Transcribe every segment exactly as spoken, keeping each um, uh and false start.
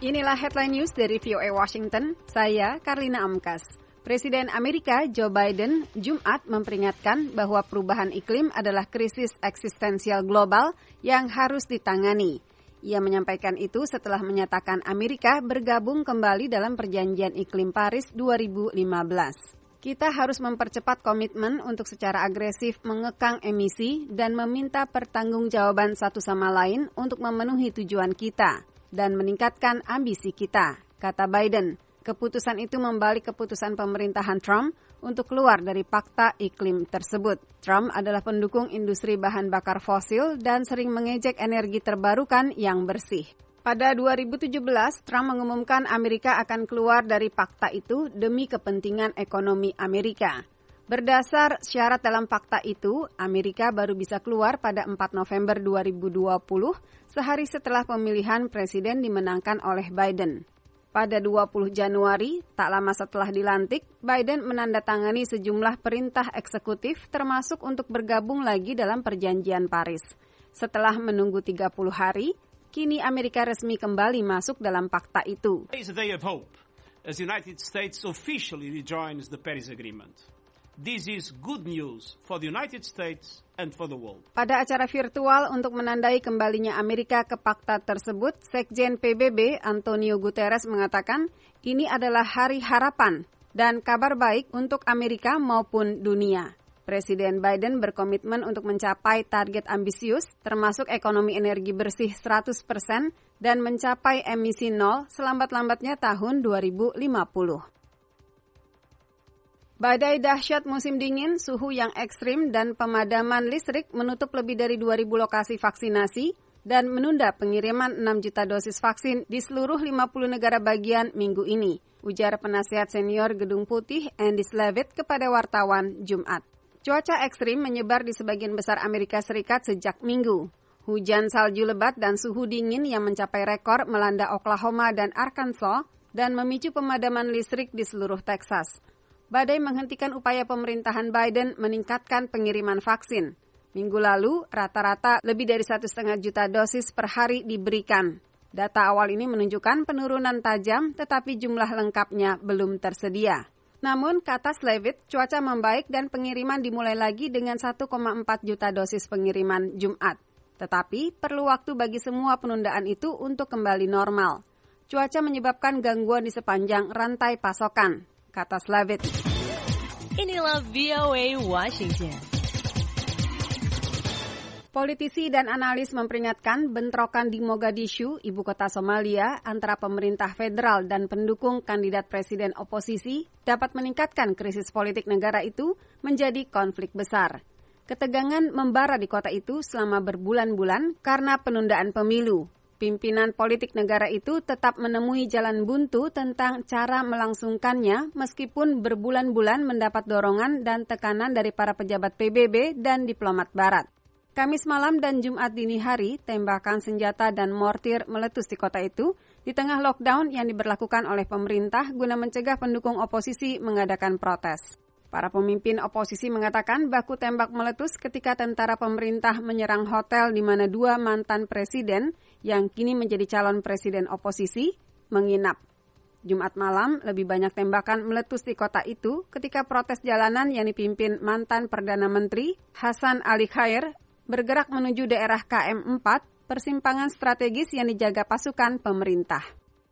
Inilah headline news dari V O A Washington, saya Karlina Amkas. Presiden Amerika Joe Biden Jumat memperingatkan bahwa perubahan iklim adalah krisis eksistensial global yang harus ditangani. Ia menyampaikan itu setelah menyatakan Amerika bergabung kembali dalam Perjanjian Iklim Paris dua ribu lima belas. Kita harus mempercepat komitmen untuk secara agresif mengekang emisi dan meminta pertanggungjawaban satu sama lain untuk memenuhi tujuan kita dan meningkatkan ambisi kita, kata Biden. Keputusan itu membalik keputusan pemerintahan Trump untuk keluar dari fakta iklim tersebut. Trump adalah pendukung industri bahan bakar fosil dan sering mengejek energi terbarukan yang bersih. Pada dua ribu tujuh belas, Trump mengumumkan Amerika akan keluar dari fakta itu demi kepentingan ekonomi Amerika. Berdasar syarat dalam fakta itu, Amerika baru bisa keluar pada empat November dua ribu dua puluh, sehari setelah pemilihan presiden dimenangkan oleh Biden. Pada dua puluh Januari, tak lama setelah dilantik, Biden menandatangani sejumlah perintah eksekutif termasuk untuk bergabung lagi dalam Perjanjian Paris. Setelah menunggu tiga puluh hari, kini Amerika resmi kembali masuk dalam fakta itu. Today is a day of hope as the United States officially rejoins the Paris Agreement. This is good news for the United States and for the world. Pada acara virtual untuk menandai kembalinya Amerika ke fakta tersebut, Sekjen P B B Antonio Guterres mengatakan ini adalah hari harapan dan kabar baik untuk Amerika maupun dunia. Presiden Biden berkomitmen untuk mencapai target ambisius, termasuk ekonomi energi bersih seratus persen dan mencapai emisi nol selambat-lambatnya tahun dua ribu lima puluh. Badai dahsyat musim dingin, suhu yang ekstrim, dan pemadaman listrik menutup lebih dari dua ribu lokasi vaksinasi dan menunda pengiriman enam juta dosis vaksin di seluruh lima puluh negara bagian minggu ini, ujar penasihat senior Gedung Putih Andy Slavitt kepada wartawan Jumat. Cuaca ekstrim menyebar di sebagian besar Amerika Serikat sejak Minggu. Hujan salju lebat dan suhu dingin yang mencapai rekor melanda Oklahoma dan Arkansas dan memicu pemadaman listrik di seluruh Texas. Badai menghentikan upaya pemerintahan Biden meningkatkan pengiriman vaksin. Minggu lalu, rata-rata lebih dari satu setengah juta dosis per hari diberikan. Data awal ini menunjukkan penurunan tajam, tetapi jumlah lengkapnya belum tersedia. Namun, kata Slavitt, cuaca membaik dan pengiriman dimulai lagi dengan satu koma empat juta dosis pengiriman Jumat. Tetapi, perlu waktu bagi semua penundaan itu untuk kembali normal. Cuaca menyebabkan gangguan di sepanjang rantai pasokan, kata Slavitt. Inilah V O A Washington. Politisi dan analis memperingatkan bentrokan di Mogadishu, ibu kota Somalia, antara pemerintah federal dan pendukung kandidat presiden oposisi dapat meningkatkan krisis politik negara itu menjadi konflik besar. Ketegangan membara di kota itu selama berbulan-bulan karena penundaan pemilu. Pimpinan politik negara itu tetap menemui jalan buntu tentang cara melangsungkannya meskipun berbulan-bulan mendapat dorongan dan tekanan dari para pejabat P B B dan diplomat barat. Kamis malam dan Jumat dini hari, tembakan senjata dan mortir meletus di kota itu di tengah lockdown yang diberlakukan oleh pemerintah guna mencegah pendukung oposisi mengadakan protes. Para pemimpin oposisi mengatakan baku tembak meletus ketika tentara pemerintah menyerang hotel di mana dua mantan presiden yang kini menjadi calon presiden oposisi menginap. Jumat malam, lebih banyak tembakan meletus di kota itu ketika protes jalanan yang dipimpin mantan Perdana Menteri Hasan Ali Khair bergerak menuju daerah K M empat, persimpangan strategis yang dijaga pasukan pemerintah.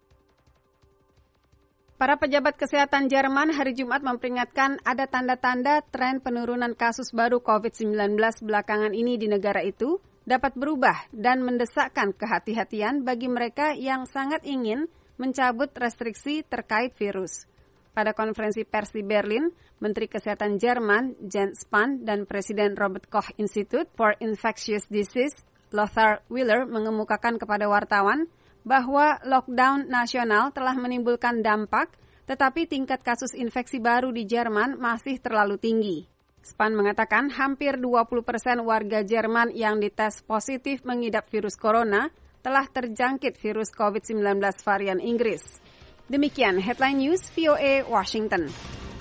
Para pejabat kesehatan Jerman hari Jumat memperingatkan ada tanda-tanda tren penurunan kasus baru covid sembilan belas belakangan ini di negara itu dapat berubah dan mendesakkan kehati-hatian bagi mereka yang sangat ingin mencabut restriksi terkait virus. Pada konferensi pers di Berlin, Menteri Kesehatan Jerman Jens Spahn dan Presiden Robert Koch Institute for Infectious Disease Lothar Wieler mengemukakan kepada wartawan bahwa lockdown nasional telah menimbulkan dampak, tetapi tingkat kasus infeksi baru di Jerman masih terlalu tinggi. Spahn mengatakan hampir dua puluh persen warga Jerman yang dites positif mengidap virus corona telah terjangkit virus covid sembilan belas varian Inggris. Demikian Headline News V O A Washington.